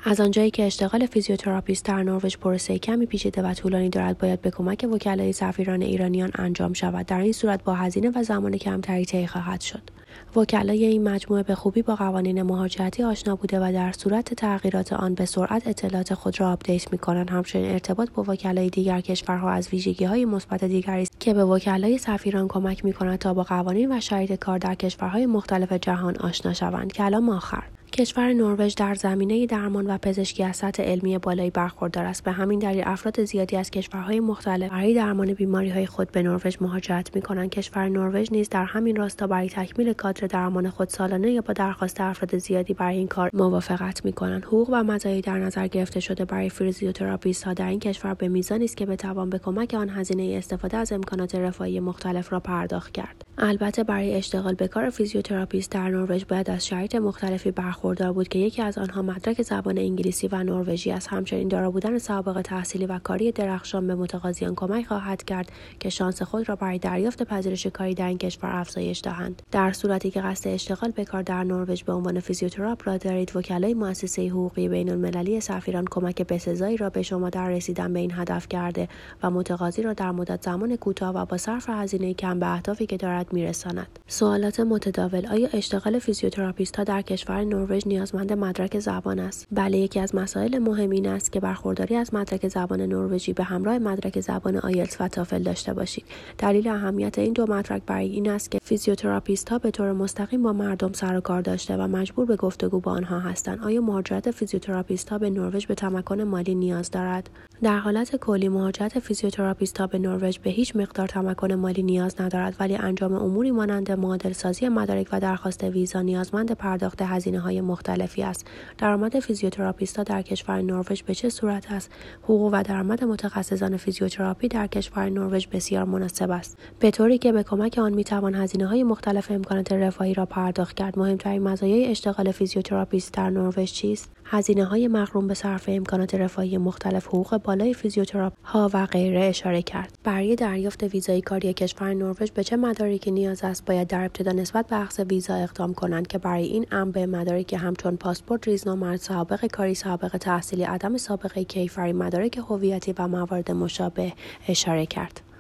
از آنجایی که اشتغال فیزیوتراپیست در نروژ پروسه کمی پیچیده و طولانی دارد، باید به کمک وکلای سفیران ایرانیان انجام شود. در این صورت با هزینه و زمان کمتری طی خواهد شد. وکلای این مجموعه به خوبی با قوانین مهاجرتی آشنا بوده و در صورت تغییرات آن به سرعت اطلاعات خود را آپدیت می‌کنند. همچنین ارتباط با وکلای دیگر کشورها از ویژگی‌های مثبت دیگری است که به وکلای سفیران کمک می‌کند تا با قوانین و شرایط کار در کشورهای مختلف جهان آشنا شوند. کلام آخر: کشور نروژ در زمینه درمان و پزشکی از سطح علمی بالایی برخوردار است. به همین دلیل افراد زیادی از کشورهای مختلف برای درمان بیماری‌های خود به نروژ مهاجرت می‌کنند. کشور نروژ نیز در همین راستا برای تکمیل کادر درمان خود سالانه یا با درخواست افراد زیادی برای این کار موافقت می‌کنند. حقوق و مزایای در نظر گرفته شده برای فیزیوتراپیست‌ها در این کشور به میزانی است که بتوان به کمک آن هزینه استفاده از امکانات رفاهی مختلف را پرداخت کرد. البته برای اشتغال به کار فیزیوتراپیست در نروژ باید از شرایط مختلفی برخوردار بود که یکی از آنها مدرک زبان انگلیسی و نروژی است. همچنین دارا بودن سابقه تحصیلی و کاری درخشان به متقاضیان کمک خواهد کرد که شانس خود را برای دریافت پذیرش کاری در این کشور افزایش دهند. در صورتی که قصد اشتغال به کار در نروژ به عنوان فیزیوتراپ را دارید، وکلای مؤسسه حقوقی بین‌المللی سفیران کمک بسزایی را به شما در رسیدن به این هدف کرده و متقاضی را در مدت زمان کوتاه و با صرف هزینه کم به اهدافی که دارد میرساند. سوالات متداول: آیا اشتغال فیزیوتراپیست‌ها در کشور نروژ نیازمند مدرک زبان است؟ بله، یکی از مسائل مهم این است که برخورداری از مدرک زبان نروژی به همراه مدرک زبان آیلتس و تافل داشته باشید. دلیل اهمیت این دو مدرک برای این است که فیزیوتراپیست‌ها به طور مستقیم با مردم سر و کار داشته و مجبور به گفتگو با آنها هستند. آیا مهاجرت فیزیوتراپیست‌ها به نروژ به تمکن مالی نیاز دارد؟ در حالت کلی مهاجرت فیزیوتراپیست‌ها به نروژ به هیچ مقدار تمکن مالی نیاز ندارد، ولی انجام اموری مانند معادل سازی مدارک و درخواست ویزا نیازمند پرداخت هزینه‌های مختلفی است. درآمد فیزیوتراپیست‌ها در کشور نروژ به چه صورت است؟ حقوق و درآمد متخصصان فیزیوتراپی در کشور نروژ بسیار مناسب است، به طوری که به کمک آن می‌توان هزینه‌های مختلف امکانات رفاهی را پرداخت کرد. مهمترین مزایای اشتغال فیزیوتراپیست در نروژ چیست؟ هزینه‌های مقرون به صرف امکانات رفاهی مختلف، حقوق بالای فیزیوتراپ‌ها و غیره اشاره کرد. برای دریافت ویزای کاری کشور نروژ به چه مدارکی نیاز است؟ باید در ابتدا نسبت به اخذ ویزا اقدام کنند که برای این امر به مدارکی همچون پاسپورت، ریزنمره، سابقه کاری، سابقه تحصیلی، عدم سابقه کیفری، مدارک هویتی و موارد مشابه اشاره کرد.